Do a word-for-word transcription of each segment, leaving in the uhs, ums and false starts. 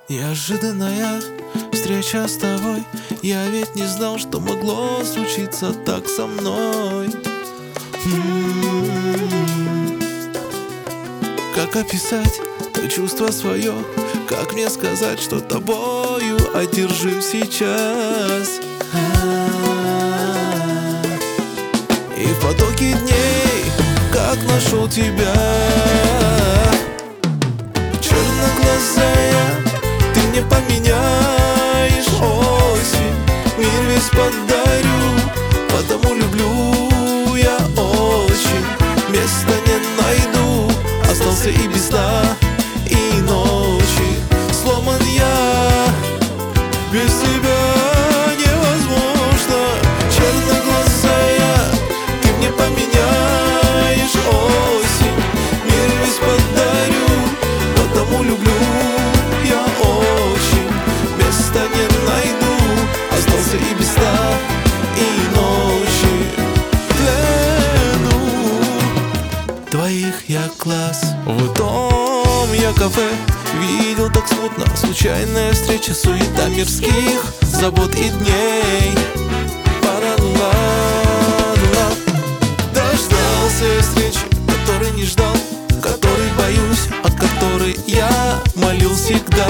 Неожиданная встреча с тобой. Я ведь не знал, что могло случиться так со мной. М-м-м. Как описать то чувство свое? Как мне сказать, что тобою одержим сейчас? И в потоке дней, как нашел тебя, черноглазая, ты мне поменяешь осень, мир весь подарю, потому люблю я очень. Места не найду, остался и без сна, и ночи. Сломан я, без тебя невозможно. Черноглазая, ты мне поменяешь осень, мир весь подарю, потому люблю я очень. Места не найду, остался и без сна, и ночи. В плену твоих я глаз, в том я кафе видел так смутно. Случайная встреча, суета мирских забот и дней. Пара-ла-ла. Дождался встречи, которой не ждал, которой боюсь, о которой я молил всегда.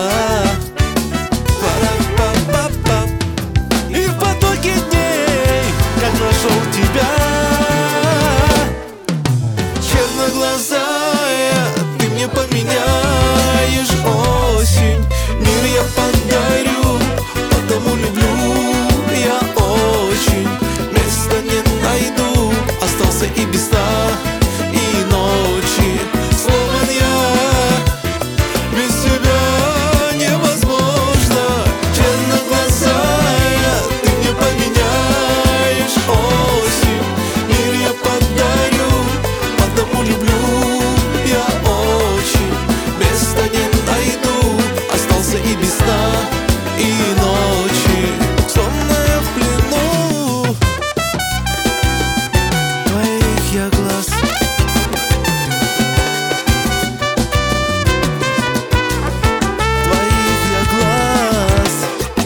Пара-па-па-па. И в потоке дней, как нашел тебя, черноглазая, ты мне поменяешь осень, мир я подарю, потому люблю я очень. Места не найду, остался и без сна, и ночи. Сломан я, без тебя невозможно. Черноглазая, ты мне поменяешь осень, мир я подарю, потому люблю я очень. Места не найду, остался и без сна, и ночи. Сонная в плену твоих я глаз. Твоих я глаз.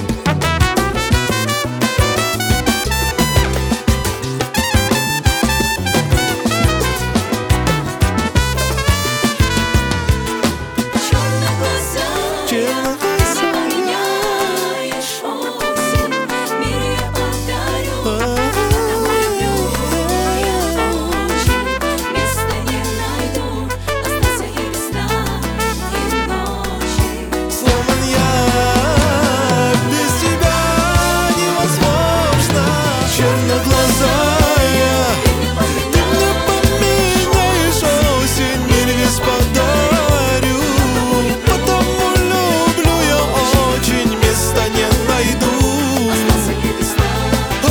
Черноглазая, поменяешь осень, мир я подарю, потому люблю я очень. Места не найду, остался и без сна, и ночи. сломан я, без тебя невозможно. Черноглазая, ты мне поменяешь осень, мир весь подарю, потому люблю я очень. Места не найду, Остался и без сна, О,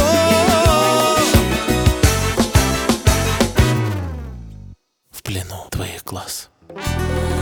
в плену твоих глаз.